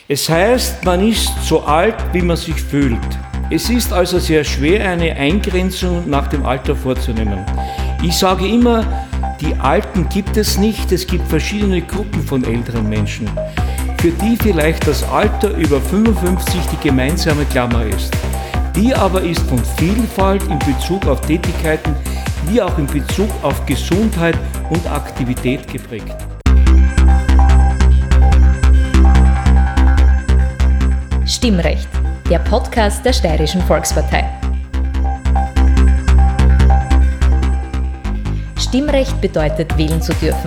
Es heißt, man ist so alt, wie man sich fühlt. Es ist also sehr schwer, eine Eingrenzung nach dem Alter vorzunehmen. Ich sage immer, die Alten gibt es nicht, es gibt verschiedene Gruppen von älteren Menschen, für die vielleicht das Alter über 55 die gemeinsame Klammer ist. Die aber ist von Vielfalt in Bezug auf Tätigkeiten wie auch in Bezug auf Gesundheit und Aktivität geprägt. Stimmrecht, der Podcast der Steirischen Volkspartei. Stimmrecht bedeutet, wählen zu dürfen.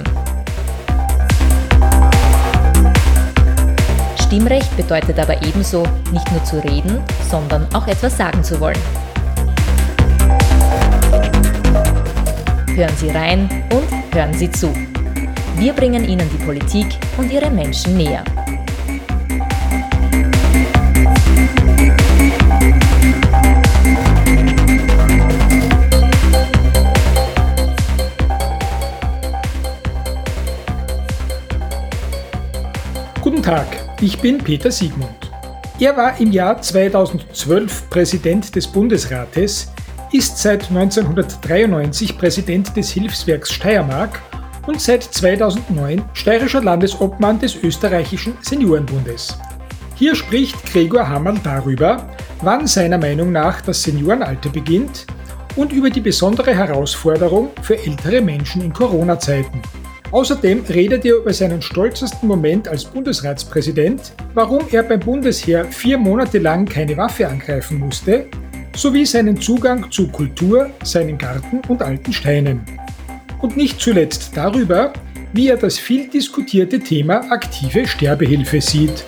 Stimmrecht bedeutet aber ebenso, nicht nur zu reden, sondern auch etwas sagen zu wollen. Hören Sie rein und hören Sie zu. Wir bringen Ihnen die Politik und ihre Menschen näher. Guten Tag, ich bin Peter Siegmund. Er war im Jahr 2012 Präsident des Bundesrates, ist seit 1993 Präsident des Hilfswerks Steiermark und seit 2009 steirischer Landesobmann des Österreichischen Seniorenbundes. Hier spricht Gregor Hammerl darüber, wann seiner Meinung nach das Seniorenalter beginnt und über die besondere Herausforderung für ältere Menschen in Corona-Zeiten. Außerdem redet er über seinen stolzesten Moment als Bundesratspräsident, warum er beim Bundesheer 4 Monate lang keine Waffe angreifen musste, sowie seinen Zugang zu Kultur, seinen Garten und alten Steinen. Und nicht zuletzt darüber, wie er das viel diskutierte Thema aktive Sterbehilfe sieht.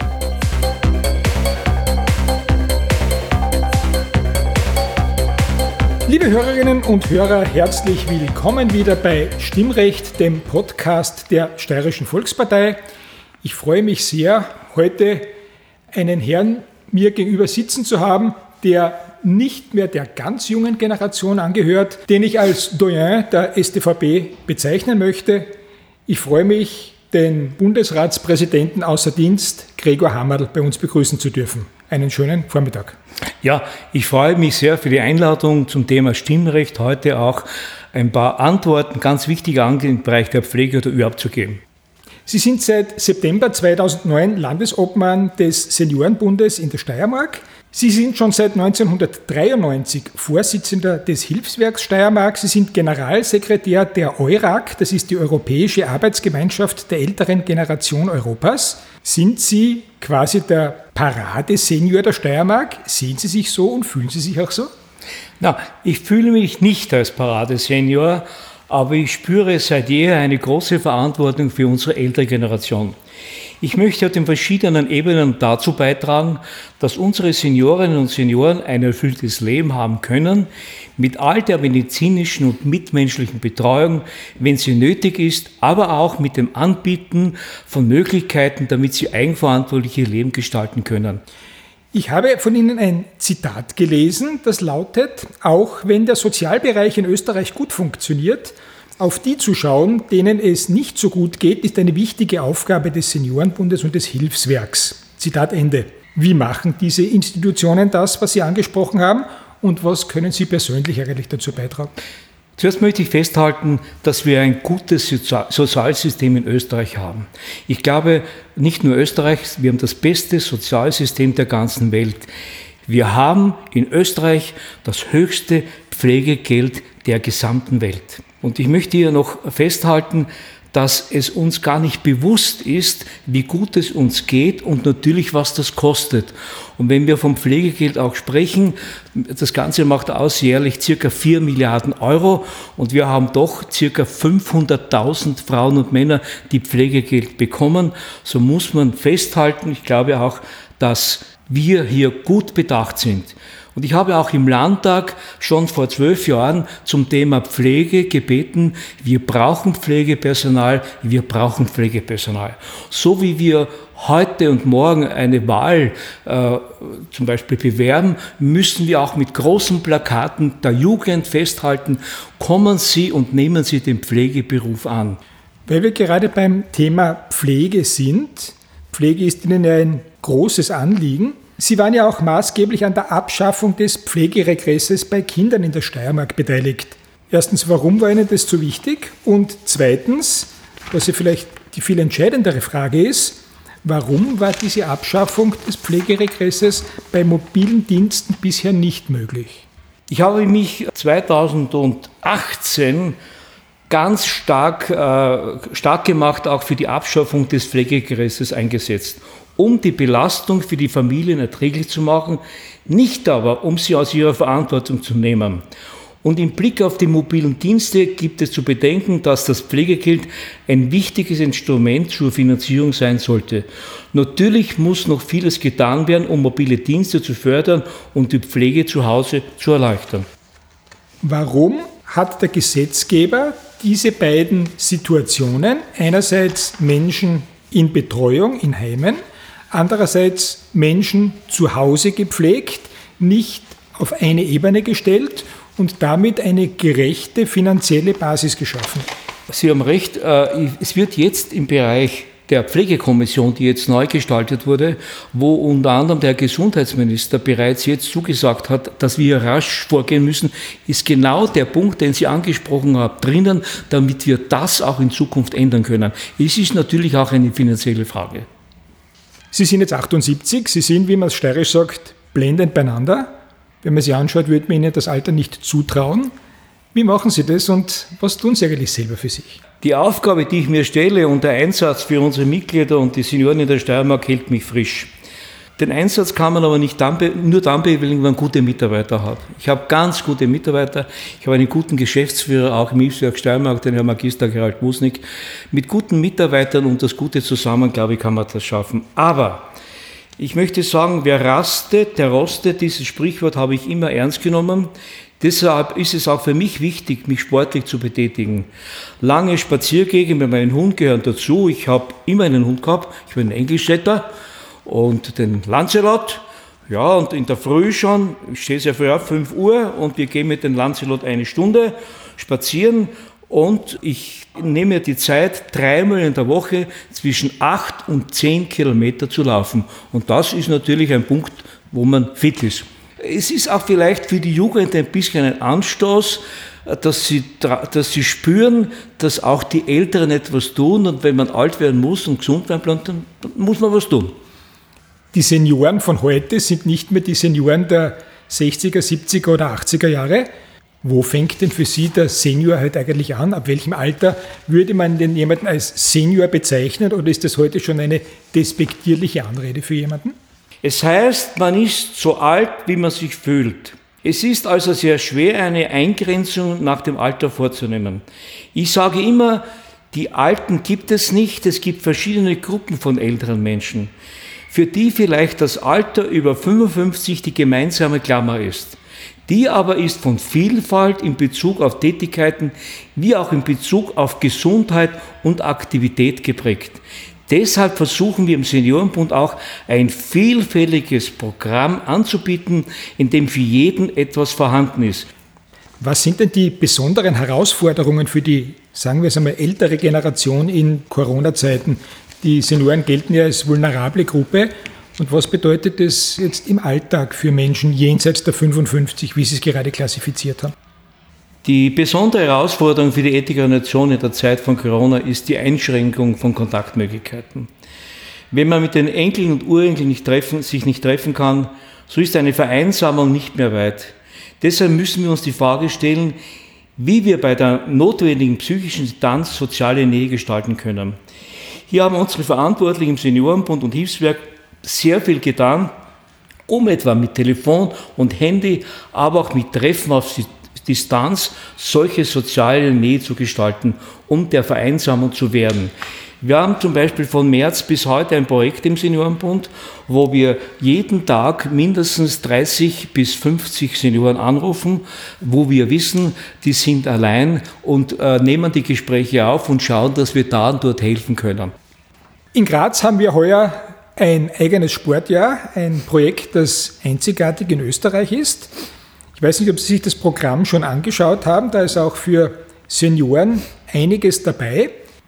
Liebe Hörerinnen und Hörer, herzlich willkommen wieder bei Stimmrecht, dem Podcast der Steirischen Volkspartei. Ich freue mich sehr, heute einen Herrn mir gegenüber sitzen zu haben, der nicht mehr der ganz jungen Generation angehört, den ich als Doyen der StVP bezeichnen möchte. Ich freue mich, den Bundesratspräsidenten außer Dienst, Gregor Hammerl, bei uns begrüßen zu dürfen. Einen schönen Vormittag. Ja, ich freue mich sehr für die Einladung zum Thema Stimmrecht, heute auch ein paar Antworten, ganz wichtige Angelegenheiten im Bereich der Pflege oder überhaupt zu geben. Sie sind seit September 2009 Landesobmann des Seniorenbundes in der Steiermark. Sie sind schon seit 1993 Vorsitzender des Hilfswerks Steiermark. Sie sind Generalsekretär der EURAG, das ist die Europäische Arbeitsgemeinschaft der älteren Generation Europas. Sind Sie quasi der Paradesenior der Steiermark? Sehen Sie sich so und fühlen Sie sich auch so? Na, ich fühle mich nicht als Paradesenior, aber ich spüre seit jeher eine große Verantwortung für unsere ältere Generation. Ich möchte auf den verschiedenen Ebenen dazu beitragen, dass unsere Seniorinnen und Senioren ein erfülltes Leben haben können, mit all der medizinischen und mitmenschlichen Betreuung, wenn sie nötig ist, aber auch mit dem Anbieten von Möglichkeiten, damit sie eigenverantwortlich ihr Leben gestalten können. Ich habe von Ihnen ein Zitat gelesen, das lautet: Auch wenn der Sozialbereich in Österreich gut funktioniert, auf die zu schauen, denen es nicht so gut geht, ist eine wichtige Aufgabe des Seniorenbundes und des Hilfswerks. Zitat Ende. Wie machen diese Institutionen das, was Sie angesprochen haben, und was können Sie persönlich eigentlich dazu beitragen? Zuerst möchte ich festhalten, dass wir ein gutes Sozialsystem in Österreich haben. Ich glaube, nicht nur Österreich, wir haben das beste Sozialsystem der ganzen Welt. Wir haben in Österreich das höchste Pflegegeld der gesamten Welt. Und ich möchte hier noch festhalten, dass es uns gar nicht bewusst ist, wie gut es uns geht und natürlich, was das kostet. Und wenn wir vom Pflegegeld auch sprechen, das Ganze macht aus jährlich ca. 4 Milliarden Euro und wir haben doch ca. 500.000 Frauen und Männer, die Pflegegeld bekommen. So muss man festhalten, ich glaube auch, dass wir hier gut bedacht sind. Und ich habe auch im Landtag schon vor 12 Jahren zum Thema Pflege gebeten, wir brauchen Pflegepersonal, wir brauchen Pflegepersonal. So wie wir heute und morgen eine Wahl zum Beispiel bewerben, müssen wir auch mit großen Plakaten der Jugend festhalten, kommen Sie und nehmen Sie den Pflegeberuf an. Weil wir gerade beim Thema Pflege sind, Pflege ist Ihnen ja ein großes Anliegen. Sie waren ja auch maßgeblich an der Abschaffung des Pflegeregresses bei Kindern in der Steiermark beteiligt. Erstens, warum war Ihnen das so wichtig? Und zweitens, was ja vielleicht die viel entscheidendere Frage ist, warum war diese Abschaffung des Pflegeregresses bei mobilen Diensten bisher nicht möglich? Ich habe mich 2018 ganz stark gemacht, auch für die Abschaffung des Pflegeregresses eingesetzt, um die Belastung für die Familien erträglich zu machen, nicht aber, um sie aus ihrer Verantwortung zu nehmen. Und im Blick auf die mobilen Dienste gibt es zu bedenken, dass das Pflegegeld ein wichtiges Instrument zur Finanzierung sein sollte. Natürlich muss noch vieles getan werden, um mobile Dienste zu fördern und die Pflege zu Hause zu erleichtern. Warum hat der Gesetzgeber diese beiden Situationen, einerseits Menschen in Betreuung in Heimen, andererseits Menschen zu Hause gepflegt, nicht auf eine Ebene gestellt und damit eine gerechte finanzielle Basis geschaffen? Sie haben recht, es wird jetzt im Bereich der Pflegekommission, die jetzt neu gestaltet wurde, wo unter anderem der Gesundheitsminister bereits jetzt zugesagt hat, dass wir rasch vorgehen müssen, ist genau der Punkt, den Sie angesprochen haben, drinnen, damit wir das auch in Zukunft ändern können. Es ist natürlich auch eine finanzielle Frage. Sie sind jetzt 78, Sie sind, wie man es steirisch sagt, blendend beieinander. Wenn man Sie anschaut, würde man Ihnen das Alter nicht zutrauen. Wie machen Sie das und was tun Sie eigentlich selber für sich? Die Aufgabe, die ich mir stelle und der Einsatz für unsere Mitglieder und die Senioren in der Steiermark hält mich frisch. Den Einsatz kann man aber nicht nur dann bewältigen, wenn man gute Mitarbeiter hat. Ich habe ganz gute Mitarbeiter. Ich habe einen guten Geschäftsführer, auch im Hilfswerk Steiermark, den Herrn Magister Gerald Musnik. Mit guten Mitarbeitern und das Gute zusammen, glaube ich, kann man das schaffen. Aber ich möchte sagen, wer rastet, der rostet. Dieses Sprichwort habe ich immer ernst genommen. Deshalb ist es auch für mich wichtig, mich sportlich zu betätigen. Lange Spaziergänge mit meinem Hund gehören dazu. Ich habe immer einen Hund gehabt. Ich bin ein Englischsetter und den Lancelot. Ja, und in der Früh schon, ich stehe sehr früh auf, 5 Uhr, und wir gehen mit dem Lancelot 1 Stunde spazieren. Und ich nehme mir die Zeit, 3-mal in der Woche zwischen 8 und 10 Kilometer zu laufen. Und das ist natürlich ein Punkt, wo man fit ist. Es ist auch vielleicht für die Jugend ein bisschen ein Anstoß, dass sie spüren, dass auch die Älteren etwas tun, und wenn man alt werden muss und gesund werden will, dann muss man was tun. Die Senioren von heute sind nicht mehr die Senioren der 60er, 70er oder 80er Jahre. Wo fängt denn für Sie der Senior halt eigentlich an? Ab welchem Alter würde man denn jemanden als Senior bezeichnen, oder ist das heute schon eine despektierliche Anrede für jemanden? Es heißt, man ist so alt, wie man sich fühlt. Es ist also sehr schwer, eine Eingrenzung nach dem Alter vorzunehmen. Ich sage immer, die Alten gibt es nicht, es gibt verschiedene Gruppen von älteren Menschen, für die vielleicht das Alter über 55 die gemeinsame Klammer ist. Die aber ist von Vielfalt in Bezug auf Tätigkeiten wie auch in Bezug auf Gesundheit und Aktivität geprägt. Deshalb versuchen wir im Seniorenbund auch ein vielfältiges Programm anzubieten, in dem für jeden etwas vorhanden ist. Was sind denn die besonderen Herausforderungen für die, sagen wir es einmal, ältere Generation in Corona-Zeiten? Die Senioren gelten ja als vulnerable Gruppe. Und was bedeutet das jetzt im Alltag für Menschen jenseits der 55, wie Sie es gerade klassifiziert haben? Die besondere Herausforderung für die ältere Generation in der Zeit von Corona ist die Einschränkung von Kontaktmöglichkeiten. Wenn man mit den Enkeln und Urenkeln sich nicht treffen kann, so ist eine Vereinsamung nicht mehr weit. Deshalb müssen wir uns die Frage stellen, wie wir bei der notwendigen psychischen Distanz soziale Nähe gestalten können. Hier haben unsere Verantwortlichen im Seniorenbund und Hilfswerk sehr viel getan, um etwa mit Telefon und Handy, aber auch mit Treffen auf Distanz solche soziale Nähe zu gestalten, um der Vereinsamung zu wehren. Wir haben zum Beispiel von März bis heute ein Projekt im Seniorenbund, wo wir jeden Tag mindestens 30 bis 50 Senioren anrufen, wo wir wissen, die sind allein, und nehmen die Gespräche auf und schauen, dass wir da und dort helfen können. In Graz haben wir heuer ein eigenes Sportjahr, ein Projekt, das einzigartig in Österreich ist. Ich weiß nicht, ob Sie sich das Programm schon angeschaut haben, da ist auch für Senioren einiges dabei.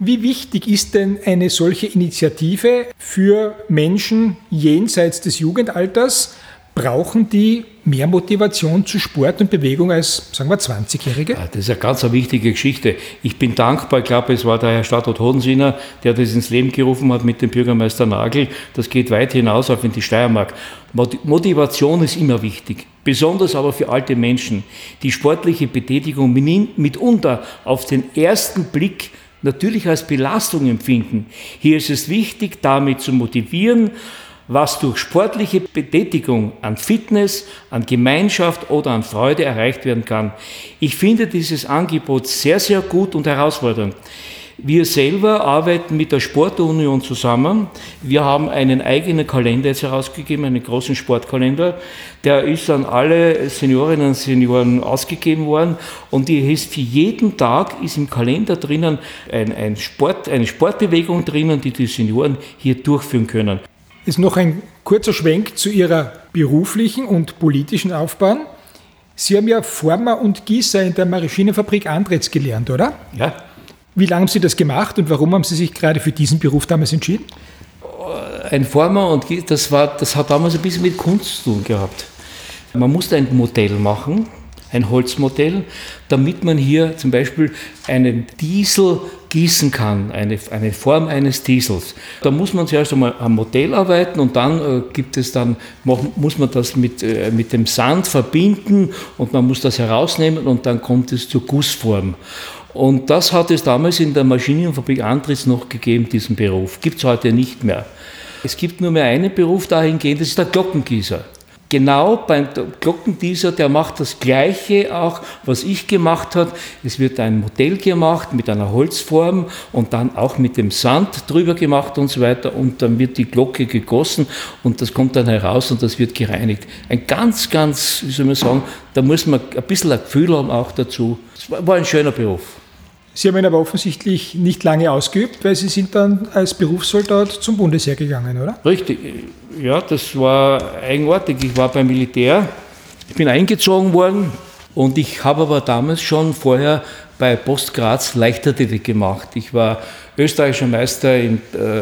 Wie wichtig ist denn eine solche Initiative für Menschen jenseits des Jugendalters? Brauchen die mehr Motivation zu Sport und Bewegung als, sagen wir, 20-Jährige? Das ist eine ganz wichtige Geschichte. Ich bin dankbar, ich glaube, es war der Herr Stadtrat Hodensiner, der das ins Leben gerufen hat mit dem Bürgermeister Nagel. Das geht weit hinaus auf in die Steiermark. Motivation ist immer wichtig, besonders aber für alte Menschen, die sportliche Betätigung mitunter auf den ersten Blick natürlich als Belastung empfinden. Hier ist es wichtig, damit zu motivieren, was durch sportliche Betätigung an Fitness, an Gemeinschaft oder an Freude erreicht werden kann. Ich finde dieses Angebot sehr, sehr gut und herausfordernd. Wir selber arbeiten mit der Sportunion zusammen. Wir haben einen eigenen Kalender jetzt herausgegeben, einen großen Sportkalender. Der ist an alle Seniorinnen und Senioren ausgegeben worden. Und die ist für jeden Tag ist im Kalender drinnen eine Sportbewegung drinnen, die Senioren hier durchführen können. Ist noch ein kurzer Schwenk zu Ihrer beruflichen und politischen Laufbahn. Sie haben ja Former und Gießer in der Maschinenfabrik Andritz gelernt, oder? Ja. Wie lange haben Sie das gemacht und warum haben Sie sich gerade für diesen Beruf damals entschieden? Ein Former und das hat damals ein bisschen mit Kunst zu tun gehabt. Man musste ein Modell machen, ein Holzmodell, damit man hier zum Beispiel einen Diesel gießen kann, eine Form eines Diesels. Da muss man zuerst einmal am Modell arbeiten und dann muss man das mit dem Sand verbinden und man muss das herausnehmen und dann kommt es zur Gussform. Und das hat es damals in der Maschinenfabrik Andritz noch gegeben, diesen Beruf. Gibt es heute nicht mehr. Es gibt nur mehr einen Beruf dahingehend, das ist der Glockengießer. Genau beim Glockengießer, der macht das Gleiche auch, was ich gemacht habe. Es wird ein Modell gemacht mit einer Holzform und dann auch mit dem Sand drüber gemacht und so weiter. Und dann wird die Glocke gegossen und das kommt dann heraus und das wird gereinigt. Ein ganz, wie soll man sagen, da muss man ein bisschen ein Gefühl haben auch dazu. Es war ein schöner Beruf. Sie haben ihn aber offensichtlich nicht lange ausgeübt, weil Sie sind dann als Berufssoldat zum Bundesheer gegangen, oder? Richtig, ja, das war eigenartig. Ich war beim Militär, ich bin eingezogen worden und ich habe aber damals schon vorher bei Post Graz Leichtathletik gemacht. Ich war österreichischer Meister im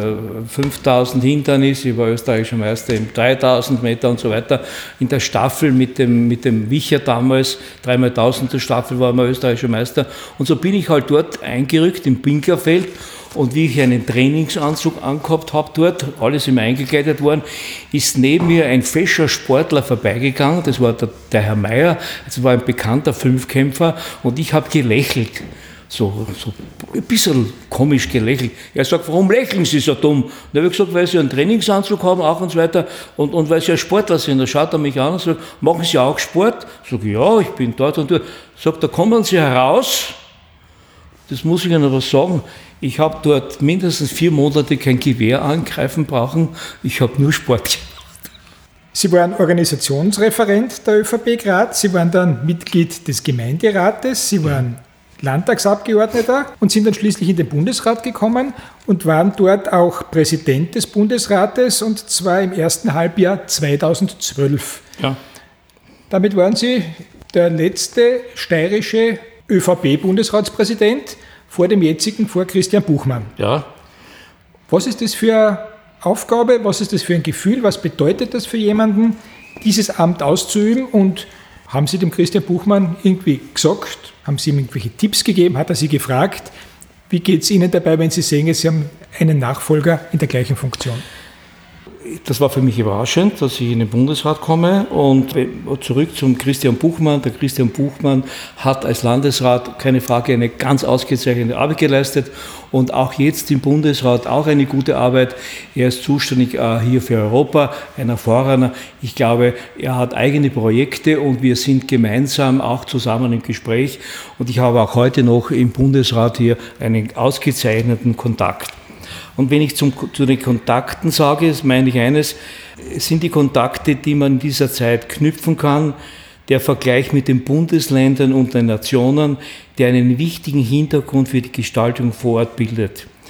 5000 Hindernis, ich war österreichischer Meister im 3000 Meter und so weiter. In der Staffel mit dem Wicher damals, 3x1000 der Staffel war man österreichischer Meister. Und so bin ich halt dort eingerückt im Pinkerfeld. Und wie ich einen Trainingsanzug angehabt habe dort, alles immer eingekleidet worden, ist neben mir ein fescher Sportler vorbeigegangen, das war der Herr Meier, das war ein bekannter Fünfkämpfer und ich habe gelächelt, so ein bisschen komisch gelächelt. Er sagt, warum lächeln Sie so dumm? Und dann habe ich gesagt, weil Sie einen Trainingsanzug haben auch und so weiter und weil Sie ja Sportler sind. Da schaut er mich an und sagt, machen Sie auch Sport? Ich sage, ja, ich bin dort und dort. Sagt, da kommen Sie heraus, das muss ich Ihnen aber sagen, ich habe dort mindestens 4 Monate kein Gewehr angreifen brauchen. Ich habe nur Sport gemacht. Sie waren Organisationsreferent der ÖVP Graz, Sie waren dann Mitglied des Gemeinderates, Sie waren Landtagsabgeordneter und sind dann schließlich in den Bundesrat gekommen und waren dort auch Präsident des Bundesrates und zwar im ersten Halbjahr 2012. Ja. Damit waren Sie der letzte steirische ÖVP-Bundesratspräsident vor Christian Buchmann. Ja. Was ist das für eine Aufgabe, was ist das für ein Gefühl, was bedeutet das für jemanden, dieses Amt auszuüben und haben Sie dem Christian Buchmann irgendwie gesagt, haben Sie ihm irgendwelche Tipps gegeben, hat er Sie gefragt, wie geht es Ihnen dabei, wenn Sie sehen, Sie haben einen Nachfolger in der gleichen Funktion? Das war für mich überraschend, dass ich in den Bundesrat komme und zurück zum Christian Buchmann. Der Christian Buchmann hat als Landesrat, keine Frage, eine ganz ausgezeichnete Arbeit geleistet und auch jetzt im Bundesrat auch eine gute Arbeit. Er ist zuständig hier für Europa, ein erfahrener. Ich glaube, er hat eigene Projekte und wir sind gemeinsam auch zusammen im Gespräch und ich habe auch heute noch im Bundesrat hier einen ausgezeichneten Kontakt. Und wenn ich zu den Kontakten sage, das meine ich eines, es sind die Kontakte, die man in dieser Zeit knüpfen kann, der Vergleich mit den Bundesländern und den Nationen, der einen wichtigen Hintergrund für die Gestaltung vor Ort bildet.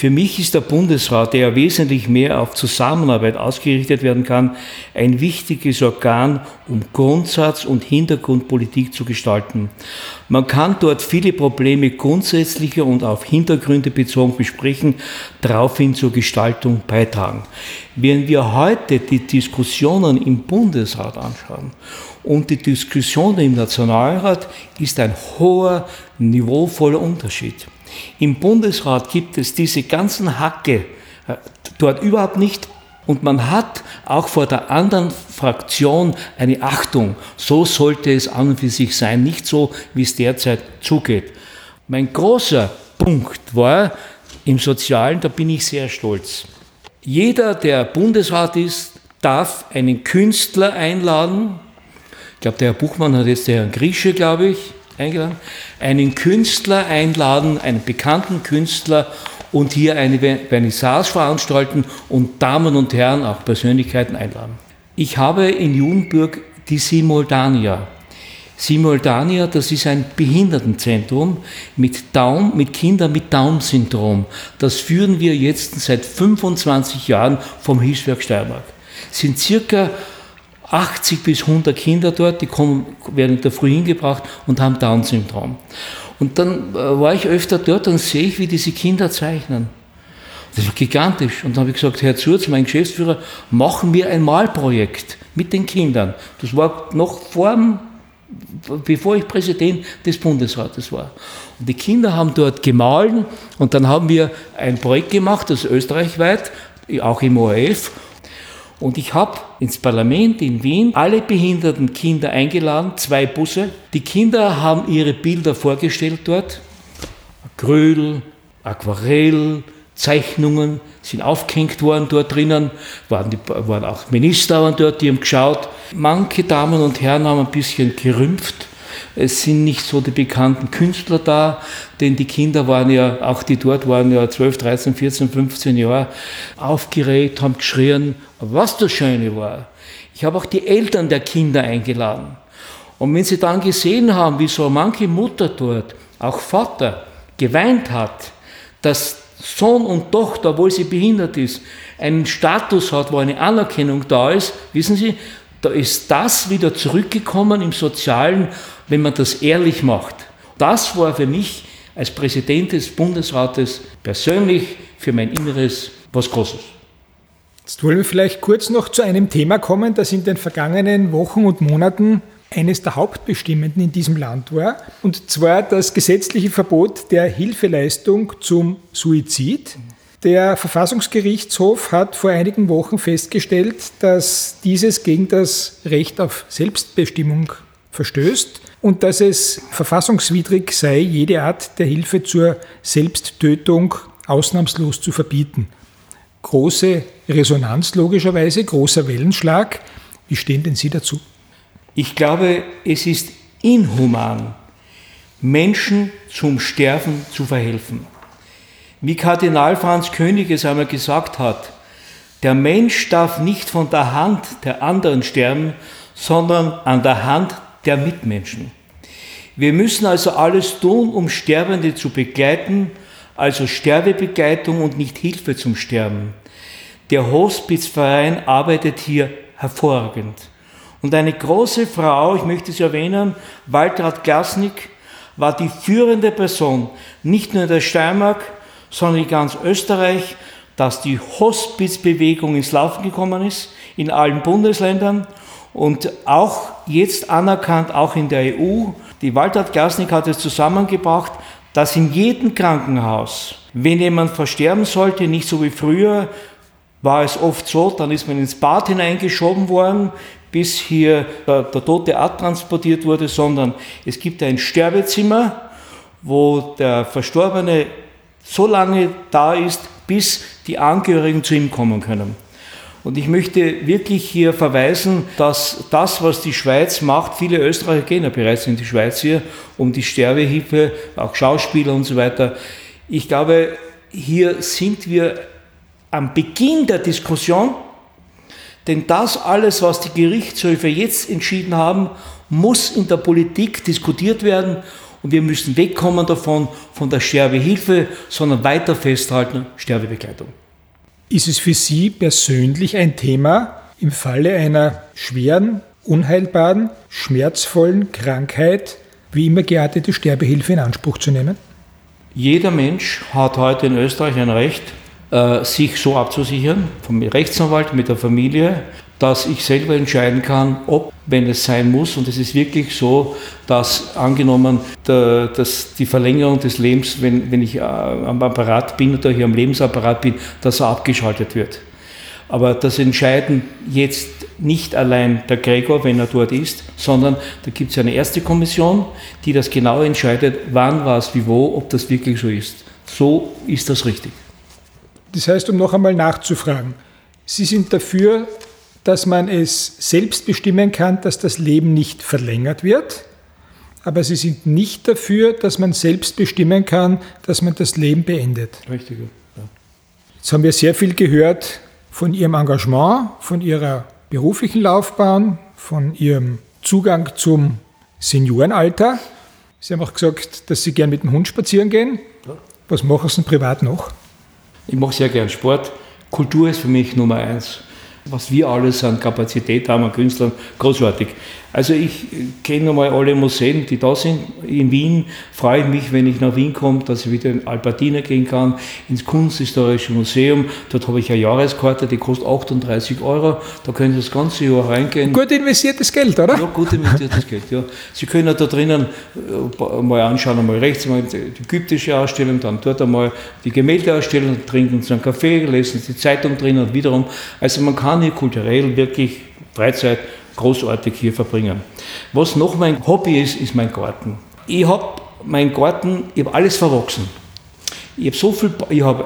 Für mich ist der Bundesrat, der ja wesentlich mehr auf Zusammenarbeit ausgerichtet werden kann, ein wichtiges Organ, um Grundsatz- und Hintergrundpolitik zu gestalten. Man kann dort viele Probleme grundsätzlicher und auf Hintergründe bezogen besprechen, daraufhin zur Gestaltung beitragen. Wenn wir heute die Diskussionen im Bundesrat anschauen und die Diskussionen im Nationalrat, ist ein hoher, niveauvoller Unterschied. Im Bundesrat gibt es diese ganzen Hacke dort überhaupt nicht. Und man hat auch vor der anderen Fraktion eine Achtung. So sollte es an und für sich sein, nicht so, wie es derzeit zugeht. Mein großer Punkt war im Sozialen, da bin ich sehr stolz. Jeder, der Bundesrat ist, darf einen Künstler einladen. Ich glaube, der Herr Buchmann hat jetzt den Herrn Grische, glaube ich, eingeladen. Einen Künstler einladen, einen bekannten Künstler, und hier eine Vernissage veranstalten und Damen und Herren, auch Persönlichkeiten einladen. Ich habe in Judenburg die Simultania. Simultania, das ist ein Behindertenzentrum mit Kindern mit Down-Syndrom. Das führen wir jetzt seit 25 Jahren vom Hilfswerk Steiermark. Es sind circa 80 bis 100 Kinder dort, werden in der Früh hingebracht und haben Down-Syndrom. Und dann war ich öfter dort und sehe ich, wie diese Kinder zeichnen. Das war gigantisch. Und dann habe ich gesagt, Herr Zurz, mein Geschäftsführer, machen wir ein Malprojekt mit den Kindern. Das war noch bevor ich Präsident des Bundesrates war. Und die Kinder haben dort gemahlen und dann haben wir ein Projekt gemacht, das österreichweit, auch im ORF. Und ich habe ins Parlament in Wien alle behinderten Kinder eingeladen, 2 Busse. Die Kinder haben ihre Bilder vorgestellt dort. Acryl, Aquarell, Zeichnungen sind aufgehängt worden dort drinnen. Waren auch Minister dort, die haben geschaut. Manche Damen und Herren haben ein bisschen gerümpft. Es sind nicht so die bekannten Künstler da, denn die Kinder waren ja, auch die dort waren ja 12, 13, 14, 15 Jahre aufgeregt, haben geschrien. Aber was das Schöne war, ich habe auch die Eltern der Kinder eingeladen. Und wenn sie dann gesehen haben, wie so manche Mutter dort, auch Vater, geweint hat, dass Sohn und Tochter, obwohl sie behindert ist, einen Status hat, wo eine Anerkennung da ist, wissen Sie, da ist das wieder zurückgekommen im Sozialen, wenn man das ehrlich macht. Das war für mich als Präsident des Bundesrates persönlich für mein Inneres was Großes. Jetzt wollen wir vielleicht kurz noch zu einem Thema kommen, das in den vergangenen Wochen und Monaten eines der Hauptbestimmenden in diesem Land war, und zwar das gesetzliche Verbot der Hilfeleistung zum Suizid. Der Verfassungsgerichtshof hat vor einigen Wochen festgestellt, dass dieses gegen das Recht auf Selbstbestimmung verstößt und dass es verfassungswidrig sei, jede Art der Hilfe zur Selbsttötung ausnahmslos zu verbieten. Große Resonanz logischerweise, großer Wellenschlag. Wie stehen denn Sie dazu? Ich glaube, es ist inhuman, Menschen zum Sterben zu verhelfen. Wie Kardinal Franz König es einmal gesagt hat, der Mensch darf nicht von der Hand der anderen sterben, sondern an der Hand der Mitmenschen. Wir müssen also alles tun, um Sterbende zu begleiten, also Sterbebegleitung und nicht Hilfe zum Sterben. Der Hospizverein arbeitet hier hervorragend. Und eine große Frau, ich möchte sie erwähnen, Waltraud Glasnick, war die führende Person, nicht nur in der Steiermark, sondern in ganz Österreich, dass die Hospizbewegung ins Laufen gekommen ist, in allen Bundesländern und auch jetzt anerkannt, auch in der EU. Die Waltraud Glasnick hat es zusammengebracht, dass in jedem Krankenhaus, wenn jemand versterben sollte, nicht so wie früher, war es oft so, dann ist man ins Bad hineingeschoben worden, bis hier der tote abtransportiert wurde, sondern es gibt ein Sterbezimmer, wo der Verstorbene so lange da ist, bis die Angehörigen zu ihm kommen können. Und ich möchte wirklich hier verweisen, dass das, was die Schweiz macht, viele Österreicher gehen ja bereits in die Schweiz hier, um die Sterbehilfe, auch Schauspieler und so weiter. Ich glaube, hier sind wir am Beginn der Diskussion, denn das alles, was die Gerichtshöfe jetzt entschieden haben, muss in der Politik diskutiert werden Und wir müssen wegkommen davon, von der Sterbehilfe, sondern weiter festhalten, Sterbebegleitung. Ist es für Sie persönlich ein Thema, im Falle einer schweren, unheilbaren, schmerzvollen Krankheit wie immer geartete Sterbehilfe in Anspruch zu nehmen? Jeder Mensch hat heute in Österreich ein Recht, sich so abzusichern, vom Rechtsanwalt, mit der Familie, dass ich selber entscheiden kann, ob, wenn es sein muss, und es ist wirklich so, dass angenommen, dass die Verlängerung des Lebens, wenn ich am Apparat bin oder hier am Lebensapparat bin, dass er abgeschaltet wird. Aber das entscheiden jetzt nicht allein der Gregor, wenn er dort ist, sondern da gibt es eine erste Kommission, die das genau entscheidet, wann, was, wie, wo, ob das wirklich so ist. So ist das richtig. Das heißt, um noch einmal nachzufragen, Sie sind dafür, dass man es selbst bestimmen kann, dass das Leben nicht verlängert wird, aber Sie sind nicht dafür, dass man selbst bestimmen kann, dass man das Leben beendet. Richtig, ja. Jetzt haben wir sehr viel gehört von Ihrem Engagement, von Ihrer beruflichen Laufbahn, von Ihrem Zugang zum Seniorenalter. Sie haben auch gesagt, dass Sie gern mit dem Hund spazieren gehen. Ja. Was machen Sie denn privat noch? Ich mache sehr gern Sport. Kultur ist für mich Nummer 1. Was wir alles an Kapazität haben an Künstlern, großartig. Also ich kenne einmal alle Museen, die da sind. In Wien freue ich mich, wenn ich nach Wien komme, dass ich wieder in Albertina gehen kann, ins Kunsthistorische Museum. Dort habe ich eine Jahreskarte, die kostet 38 €. Da können Sie das ganze Jahr reingehen. Gut investiertes Geld, oder? Ja, gut investiertes Geld, ja. Sie können ja da drinnen mal anschauen, einmal rechts einmal die ägyptische Ausstellung, dann dort einmal die Gemäldeausstellung, trinken Sie einen Kaffee, lesen Sie die Zeitung drinnen und wiederum. Also man kann hier kulturell wirklich Freizeit großartig hier verbringen. Was noch mein Hobby ist, ist mein Garten. Ich habe meinen Garten, ich habe alles verwachsen. Ich habe so viel, ich habe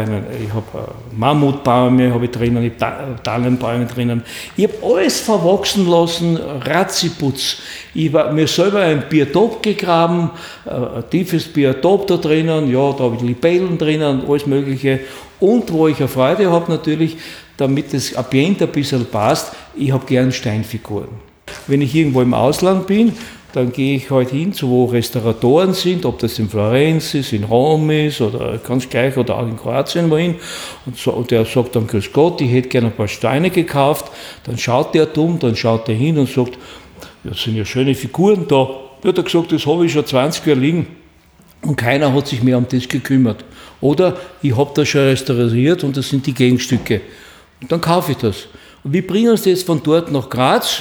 Mammutbäume habe ich drinnen, ich habe Tannenbäume drinnen. Ich habe alles verwachsen lassen, Ratziputz. Ich habe mir selber ein Biotop gegraben, ein tiefes Biotop da drinnen, ja, da habe ich Libellen drinnen und alles Mögliche. Und wo ich eine Freude habe natürlich, damit das Ambiente ein bisschen passt, ich habe gern Steinfiguren. Wenn ich irgendwo im Ausland bin, dann gehe ich halt hin, zu wo Restauratoren sind, ob das in Florenz ist, in Rom ist oder ganz gleich oder auch in Kroatien wohin. Und der sagt dann, grüß Gott, ich hätte gerne ein paar Steine gekauft. Dann schaut der dumm, dann schaut der hin und sagt, ja, das sind ja schöne Figuren da. Ja, hat er gesagt, das habe ich schon 20 Jahre liegen. Und keiner hat sich mehr um das gekümmert. Oder ich habe das schon restauriert und das sind die Gegenstücke. Und dann kaufe ich das. Und wir bringen uns das von dort nach Graz.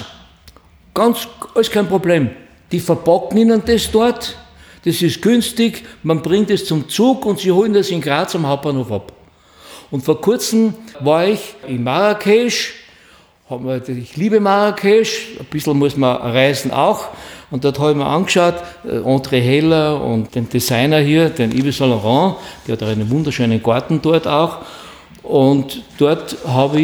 Alles kein Problem. Die verpacken ihnen das dort. Das ist günstig. Man bringt es zum Zug und sie holen das in Graz am Hauptbahnhof ab. Und vor kurzem war ich in Marrakesch. Ich liebe Marrakesch. Ein bisschen muss man reisen auch. Und dort habe ich mir angeschaut, André Heller und den Designer hier, den Yves Saint Laurent, der hat einen wunderschönen Garten dort auch. Und dort hat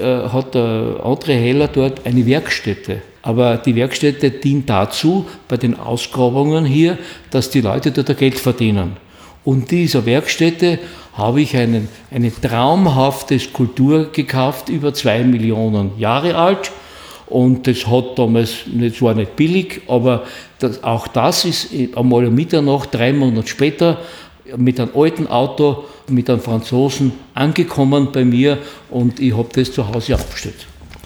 der André Heller dort eine Werkstätte. Aber die Werkstätte dient dazu, bei den Ausgrabungen hier, dass die Leute dort Geld verdienen. Und dieser Werkstätte habe ich eine traumhafte Skulptur gekauft, über 2 Millionen Jahre alt. Und das hat damals, das war nicht billig, aber auch das ist einmal um Mitternacht, 3 Monate später, mit einem alten Auto, mit einem Franzosen angekommen bei mir und ich habe das zu Hause abgestellt.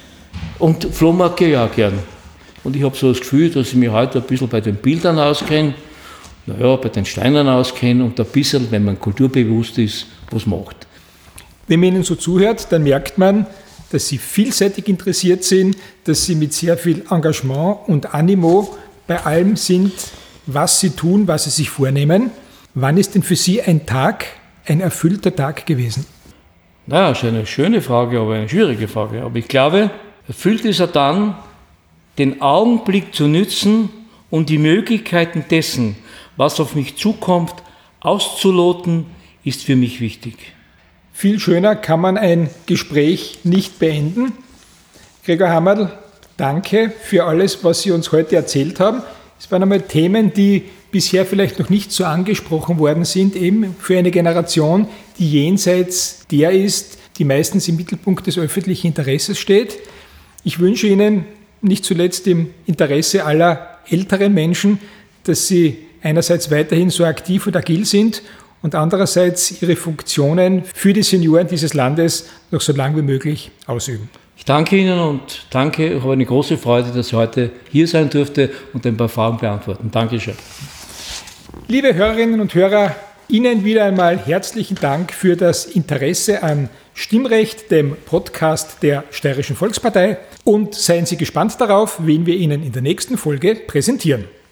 Und Flohmarkt gehe ich auch gern. Und ich habe so das Gefühl, dass ich mich heute ein bisschen bei den Bildern auskenne, bei den Steinen auskenne und ein bisschen, wenn man kulturbewusst ist, was macht. Wenn man Ihnen so zuhört, dann merkt man, dass Sie vielseitig interessiert sind, dass Sie mit sehr viel Engagement und Animo bei allem sind, was Sie tun, was Sie sich vornehmen. Wann ist denn für Sie ein erfüllter Tag gewesen? Naja, das ist eine schöne Frage, aber eine schwierige Frage. Aber ich glaube, erfüllt ist er dann, den Augenblick zu nützen und die Möglichkeiten dessen, was auf mich zukommt, auszuloten, ist für mich wichtig. Viel schöner kann man ein Gespräch nicht beenden. Gregor Hammerl, danke für alles, was Sie uns heute erzählt haben. Es waren einmal Themen, die bisher vielleicht noch nicht so angesprochen worden sind, eben für eine Generation, die jenseits der ist, die meistens im Mittelpunkt des öffentlichen Interesses steht. Ich wünsche Ihnen nicht zuletzt im Interesse aller älteren Menschen, dass Sie einerseits weiterhin so aktiv und agil sind und andererseits ihre Funktionen für die Senioren dieses Landes noch so lange wie möglich ausüben. Ich danke Ihnen und danke, ich habe eine große Freude, dass ich heute hier sein durfte und ein paar Fragen beantworten. Dankeschön. Liebe Hörerinnen und Hörer, Ihnen wieder einmal herzlichen Dank für das Interesse an Stimmrecht, dem Podcast der Steirischen Volkspartei, und seien Sie gespannt darauf, wen wir Ihnen in der nächsten Folge präsentieren.